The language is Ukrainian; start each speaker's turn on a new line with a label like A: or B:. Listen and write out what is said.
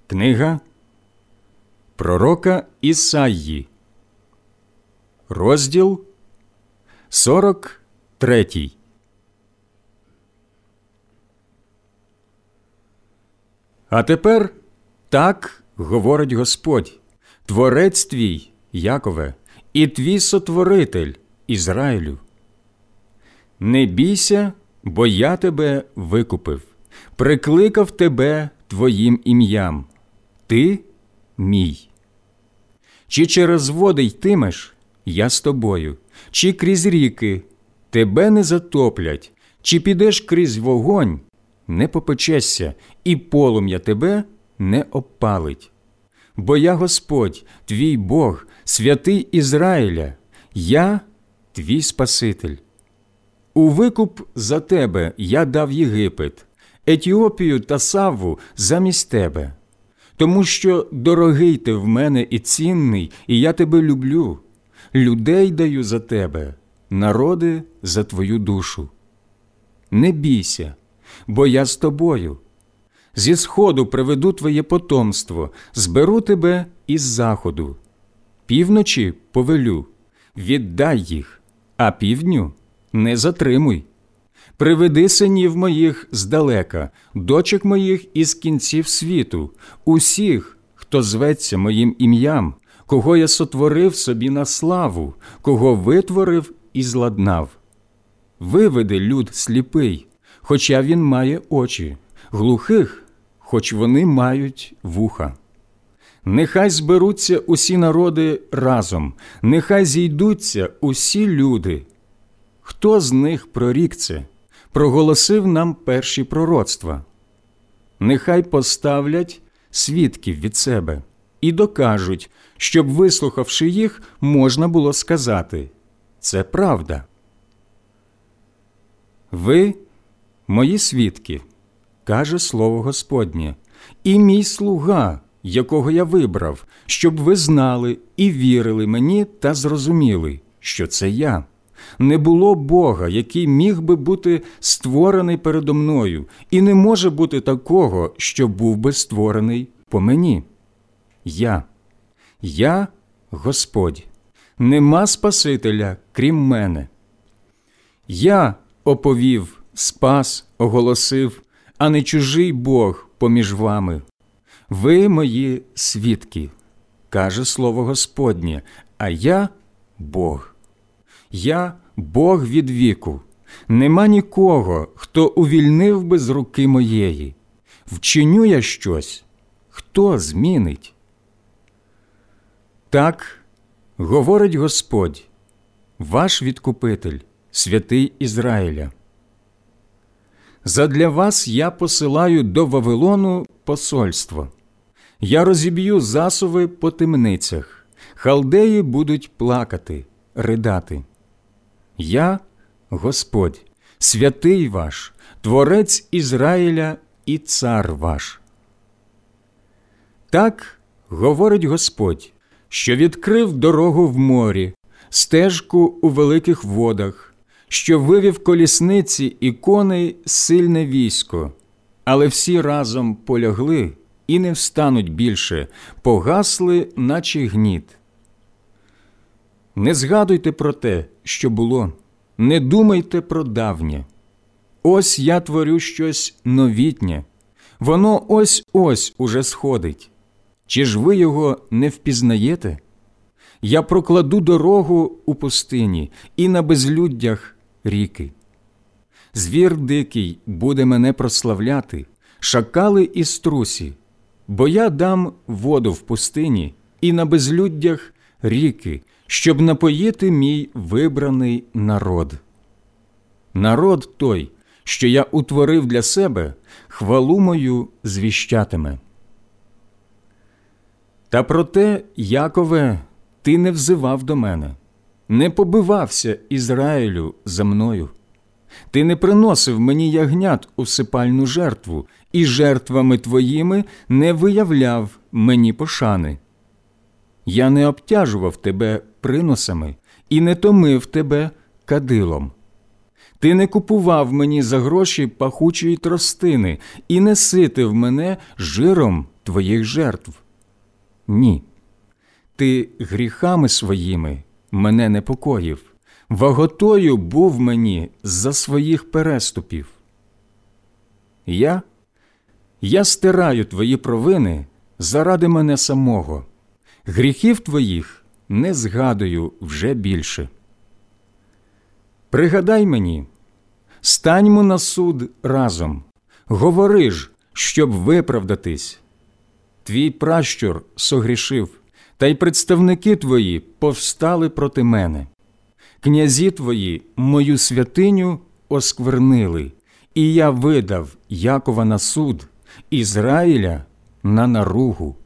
A: Книга пророка Ісаї, розділ 43. А тепер так говорить Господь, Творець твій, Якове, і твій Сотворитель, Ізраїлю. Не бійся, бо я тебе викупив, прикликав тебе твоїм ім'ям. Ти мій. Чи через води йтимеш, я з тобою, чи крізь ріки, тебе не затоплять, чи підеш крізь вогонь, не попечешся, і полум'я тебе не обпалить. Бо я Господь, твій Бог, святий Ізраїля, я твій Спаситель. У викуп за тебе я дав Єгипет, Етіопію та Савву замість тебе. Тому що дорогий ти в мене і цінний, і я тебе люблю. Людей даю за тебе, народи за твою душу. Не бійся, бо я з тобою. Зі сходу приведу твоє потомство, зберу тебе із заходу. Півночі повелю, віддай їх, а півдню не затримуй. Приведи синів моїх здалека, дочок моїх із кінців світу, усіх, хто зветься моїм ім'ям, кого я сотворив собі на славу, кого витворив і зладнав. Виведи люд сліпий, хоча він має очі, глухих, хоч вони мають вуха. Нехай зберуться усі народи разом, нехай зійдуться усі люди. Хто з них прорік це? Проголосив нам перші пророцтва. Нехай поставлять свідків від себе і докажуть, щоб, вислухавши їх, можна було сказати – це правда. Ви – мої свідки, каже слово Господнє, і мій слуга, якого я вибрав, щоб ви знали і вірили мені та зрозуміли, що це я. Не було Бога, який міг би бути створений передо мною, і не може бути такого, що був би створений по мені. Я Господь, нема Спасителя, крім мене. Я оповів, спас, оголосив, а не чужий Бог поміж вами. Ви мої свідки, каже слово Господнє, а я Бог. Я Бог від віку. Нема нікого, хто увільнив би з руки моєї. Вчиню я щось, хто змінить? Так говорить Господь, ваш Відкупитель, святий Ізраїля. Задля вас я посилаю до Вавилону посольство. Я розіб'ю засуви по темницях, халдеї будуть плакати, ридати. Я Господь, святий ваш, Творець Ізраїля і цар ваш. Так говорить Господь, що відкрив дорогу в морі, стежку у великих водах, що вивів колісниці і коней сильне військо, але всі разом полягли і не встануть більше, погасли, наче гніт. Не згадуйте про те, що було, не думайте про давнє. Ось я творю щось новітнє, воно ось-ось уже сходить. Чи ж ви його не впізнаєте? Я прокладу дорогу у пустині і на безлюддях ріки. Звір дикий буде мене прославляти, шакали і струсі, бо я дам воду в пустині і на безлюддях ріки, щоб напоїти мій вибраний народ. Народ той, що я утворив для себе, хвалу мою звіщатиме. Та проте, Якове, ти не взивав до мене, не побивався, Ізраїлю, за мною. Ти не приносив мені ягнят у всипальну жертву, і жертвами твоїми не виявляв мені пошани. Я не обтяжував тебе приносами і не томив тебе кадилом. Ти не купував мені за гроші пахучої тростини і не ситив мене жиром твоїх жертв. Ні, ти гріхами своїми мене непокоїв, ваготою був мені за своїх переступів. Я стираю твої провини заради мене самого, гріхів твоїх не згадую вже більше. Пригадай мені, станьмо на суд разом, говори ж, щоб виправдатись. Твій пращур согрішив, та й представники твої повстали проти мене. Князі твої мою святиню осквернили, і я видав Якова на суд, Ізраїля на наругу.